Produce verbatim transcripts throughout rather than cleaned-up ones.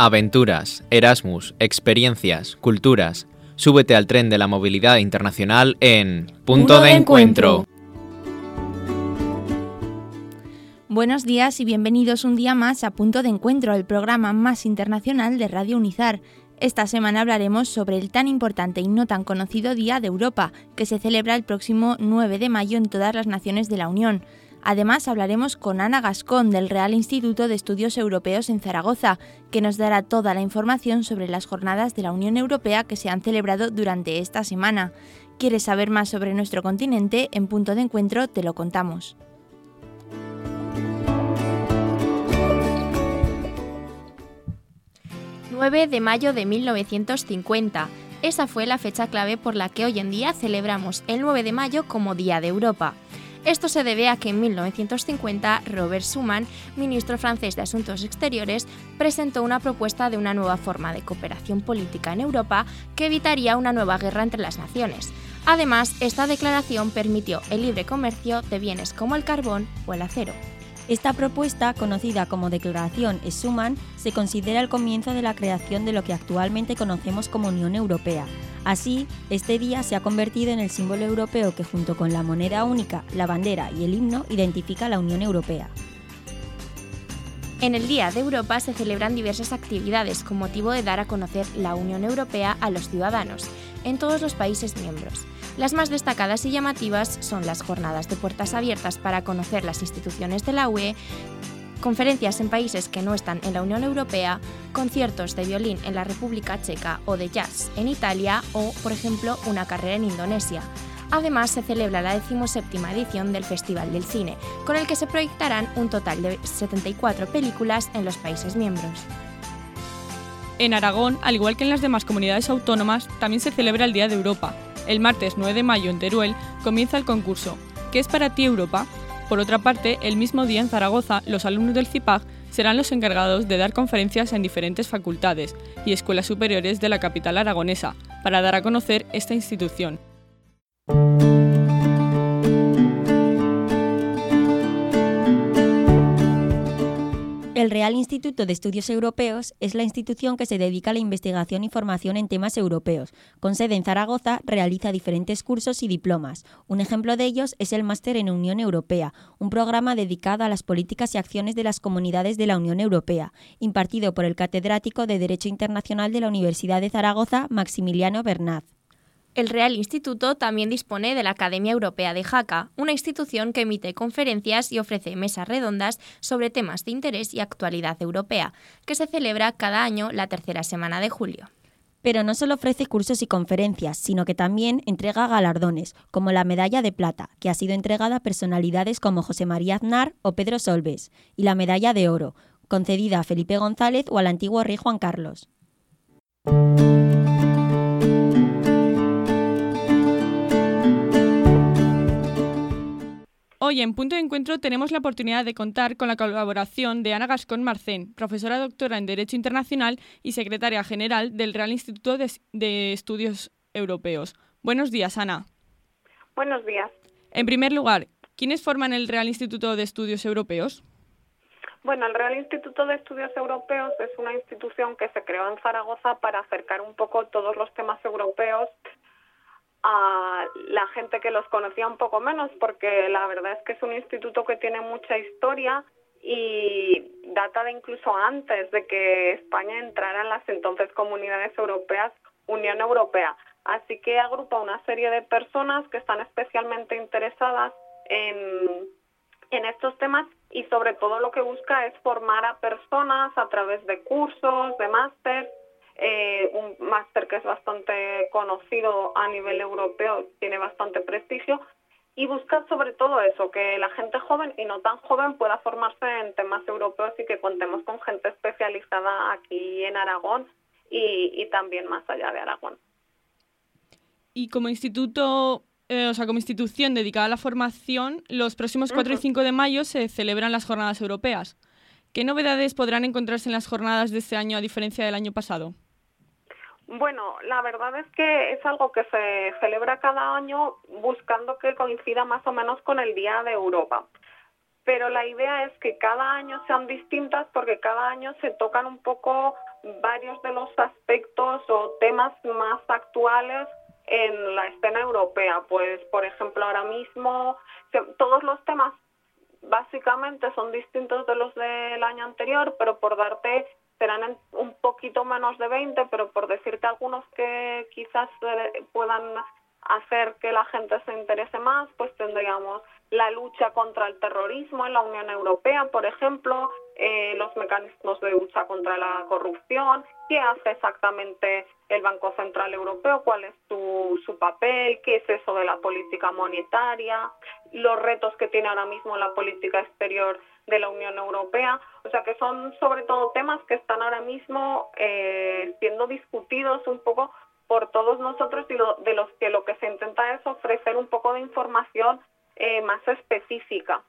Aventuras, Erasmus, experiencias, culturas. Súbete al tren de la movilidad internacional en Punto de Encuentro. Buenos días y bienvenidos un día más a Punto de Encuentro, el programa más internacional de Radio Unizar. Esta semana hablaremos sobre el tan importante y no tan conocido Día de Europa, que se celebra el próximo nueve de mayo en todas las naciones de la Unión. Además, hablaremos con Ana Gascón, del Real Instituto de Estudios Europeos en Zaragoza, que nos dará toda la información sobre las jornadas de la Unión Europea que se han celebrado durante esta semana. ¿Quieres saber más sobre nuestro continente? En Punto de Encuentro te lo contamos. nueve de mayo de mil novecientos cincuenta. Esa fue la fecha clave por la que hoy en día celebramos el nueve de mayo como Día de Europa. Esto se debe a que en mil novecientos cincuenta Robert Schuman, ministro francés de Asuntos Exteriores, presentó una propuesta de una nueva forma de cooperación política en Europa que evitaría una nueva guerra entre las naciones. Además, esta declaración permitió el libre comercio de bienes como el carbón o el acero. Esta propuesta, conocida como Declaración Schuman, se considera el comienzo de la creación de lo que actualmente conocemos como Unión Europea. Así, este día se ha convertido en el símbolo europeo que, junto con la moneda única, la bandera y el himno, identifica a la Unión Europea. En el Día de Europa se celebran diversas actividades con motivo de dar a conocer la Unión Europea a los ciudadanos, en todos los países miembros. Las más destacadas y llamativas son las jornadas de puertas abiertas para conocer las instituciones de la U E, conferencias en países que no están en la Unión Europea, conciertos de violín en la República Checa o de jazz en Italia o, por ejemplo, una carrera en Indonesia. Además, se celebra la decimoséptima edición del Festival del Cine, con el que se proyectarán un total de setenta y cuatro películas en los países miembros. En Aragón, al igual que en las demás comunidades autónomas, también se celebra el Día de Europa. El martes nueve de mayo en Teruel comienza el concurso ¿Qué es para ti Europa? Por otra parte, el mismo día en Zaragoza, los alumnos del CIPAG serán los encargados de dar conferencias en diferentes facultades y escuelas superiores de la capital aragonesa, para dar a conocer esta institución. El Real Instituto de Estudios Europeos es la institución que se dedica a la investigación y formación en temas europeos. Con sede en Zaragoza, realiza diferentes cursos y diplomas. Un ejemplo de ellos es el Máster en Unión Europea, un programa dedicado a las políticas y acciones de las comunidades de la Unión Europea, impartido por el catedrático de Derecho Internacional de la Universidad de Zaragoza, Maximiliano Bernat. El Real Instituto también dispone de la Academia Europea de Jaca, una institución que emite conferencias y ofrece mesas redondas sobre temas de interés y actualidad europea, que se celebra cada año la tercera semana de julio. Pero no solo ofrece cursos y conferencias, sino que también entrega galardones, como la Medalla de Plata, que ha sido entregada a personalidades como José María Aznar o Pedro Solbes, y la Medalla de Oro, concedida a Felipe González o al antiguo rey Juan Carlos. Hoy en Punto de Encuentro tenemos la oportunidad de contar con la colaboración de Ana Gascón Marcén, profesora doctora en Derecho Internacional y secretaria general del Real Instituto de, de Estudios Europeos. Buenos días, Ana. Buenos días. En primer lugar, ¿quiénes forman el Real Instituto de Estudios Europeos? Bueno, el Real Instituto de Estudios Europeos es una institución que se creó en Zaragoza para acercar un poco todos los temas europeos a la gente que los conocía un poco menos, porque la verdad es que es un instituto que tiene mucha historia y data de incluso antes de que España entrara en las entonces comunidades europeas, Unión Europea. Así que agrupa una serie de personas que están especialmente interesadas en, en estos temas y sobre todo lo que busca es formar a personas a través de cursos, de máster. Eh, un máster que es bastante conocido a nivel europeo, tiene bastante prestigio, y busca sobre todo eso, que la gente joven y no tan joven pueda formarse en temas europeos y que contemos con gente especializada aquí en Aragón y, y también más allá de Aragón. Y como instituto, eh, o sea, como institución dedicada a la formación, los próximos cuatro uh-huh. y cinco de mayo se celebran las jornadas europeas. ¿Qué novedades podrán encontrarse en las jornadas de este año a diferencia del año pasado? Bueno, la verdad es que es algo que se celebra cada año buscando que coincida más o menos con el Día de Europa. Pero la idea es que cada año sean distintas porque cada año se tocan un poco varios de los aspectos o temas más actuales en la escena europea. Pues, por ejemplo, ahora mismo todos los temas básicamente son distintos de los del año anterior, pero por darte, serán un poquito menos de veinte, pero por decirte algunos que quizás puedan hacer que la gente se interese más, pues tendríamos la lucha contra el terrorismo en la Unión Europea, por ejemplo, eh, los mecanismos de lucha contra la corrupción, qué hace exactamente el Banco Central Europeo, cuál es su, su papel, qué es eso de la política monetaria, los retos que tiene ahora mismo la política exterior de la Unión Europea. O sea que son sobre todo temas que están ahora mismo eh, siendo discutidos un poco por todos nosotros y lo, de los que lo que se intenta es ofrecer un poco de información eh, más específica.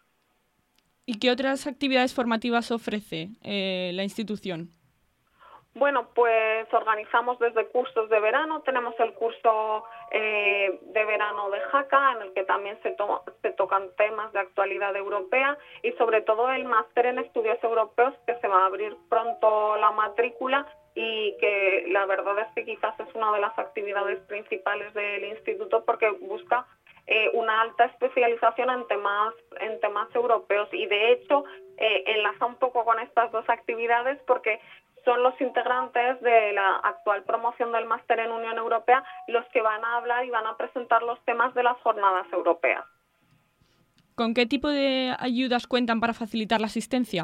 ¿Y qué otras actividades formativas ofrece eh, la institución? Bueno, pues organizamos desde cursos de verano, tenemos el curso eh, de verano de Jaca, en el que también se, to- se tocan temas de actualidad europea, y sobre todo el máster en estudios europeos, que se va a abrir pronto la matrícula y que la verdad es que quizás es una de las actividades principales del instituto, porque busca eh, una alta especialización en temas, en temas europeos, y de hecho eh, enlaza un poco con estas dos actividades porque son los integrantes de la actual promoción del máster en Unión Europea los que van a hablar y van a presentar los temas de las jornadas europeas. ¿Con qué tipo de ayudas cuentan para facilitar la asistencia?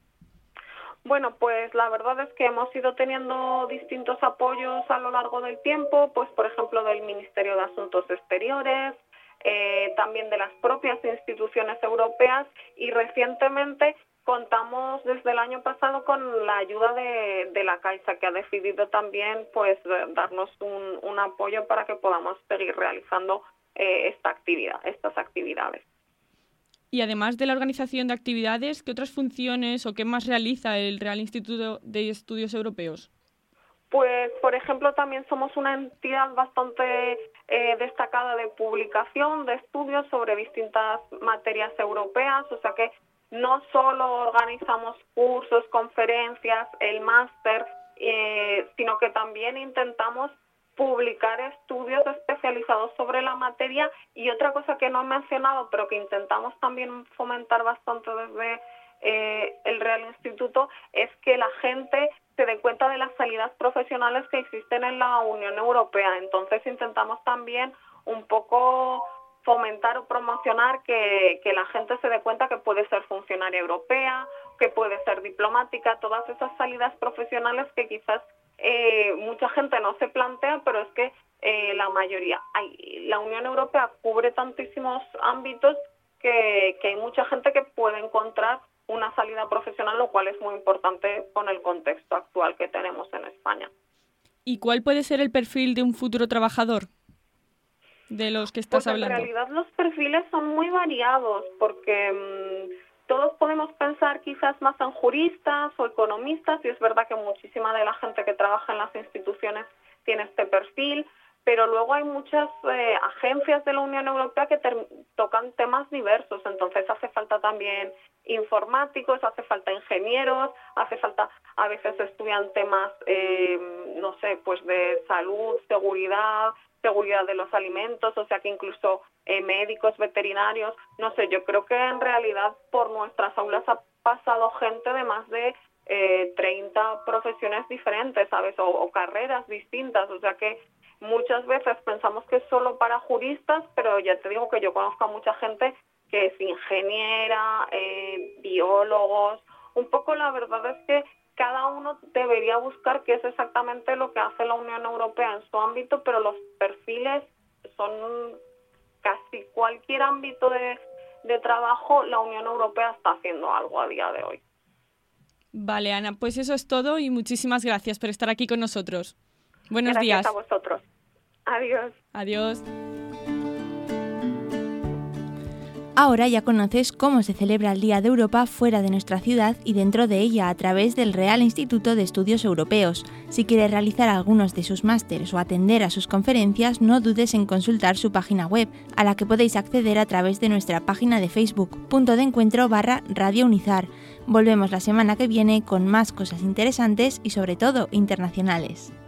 Bueno, pues la verdad es que hemos ido teniendo distintos apoyos a lo largo del tiempo, pues por ejemplo del Ministerio de Asuntos Exteriores, eh, también de las propias instituciones europeas, y recientemente contamos desde el año pasado con la ayuda de, de la Caixa, que ha decidido también pues darnos un, un apoyo para que podamos seguir realizando eh, esta actividad, estas actividades. Y además de la organización de actividades, ¿qué otras funciones o qué más realiza el Real Instituto de Estudios Europeos? Pues, por ejemplo, también somos una entidad bastante eh, destacada de publicación de estudios sobre distintas materias europeas, o sea que no solo organizamos cursos, conferencias, el máster, eh, sino que también intentamos publicar estudios especializados sobre la materia. Y otra cosa que no he mencionado, pero que intentamos también fomentar bastante desde eh, el Real Instituto, es que la gente se dé cuenta de las salidas profesionales que existen en la Unión Europea. Entonces intentamos también un poco fomentar o promocionar que, que la gente se dé cuenta que puede ser funcionaria europea, que puede ser diplomática, todas esas salidas profesionales que quizás eh, mucha gente no se plantea, pero es que eh, la mayoría, hay, la Unión Europea cubre tantísimos ámbitos que, que hay mucha gente que puede encontrar una salida profesional, lo cual es muy importante con el contexto actual que tenemos en España. ¿Y cuál puede ser el perfil de un futuro trabajador de los que estás pues hablando? En realidad los perfiles son muy variados, porque mmm, todos podemos pensar quizás más en juristas o economistas, y es verdad que muchísima de la gente que trabaja en las instituciones tiene este perfil, pero luego hay muchas eh, agencias de la Unión Europea que ter- tocan temas diversos, entonces hace falta también informáticos, hace falta ingenieros, hace falta, a veces estudian temas, eh, no sé, pues de salud, seguridad, seguridad de los alimentos, o sea que incluso eh, médicos, veterinarios, no sé, yo creo que en realidad por nuestras aulas ha pasado gente de más de eh, treinta profesiones diferentes, ¿sabes? O, o carreras distintas, o sea que muchas veces pensamos que es solo para juristas, pero ya te digo que yo conozco a mucha gente que es ingeniera, eh, biólogos. Un poco la verdad es que cada uno debería buscar qué es exactamente lo que hace la Unión Europea en su ámbito, pero los perfiles son casi cualquier ámbito de, de trabajo, la Unión Europea está haciendo algo a día de hoy. Vale, Ana, pues eso es todo y muchísimas gracias por estar aquí con nosotros. Buenos Gracias días. Gracias a vosotros. Adiós. Adiós. Ahora ya conoces cómo se celebra el Día de Europa fuera de nuestra ciudad y dentro de ella a través del Real Instituto de Estudios Europeos. Si quieres realizar algunos de sus másteres o atender a sus conferencias, no dudes en consultar su página web, a la que podéis acceder a través de nuestra página de Facebook, punto de encuentro barra Radio Unizar. Volvemos la semana que viene con más cosas interesantes y sobre todo internacionales.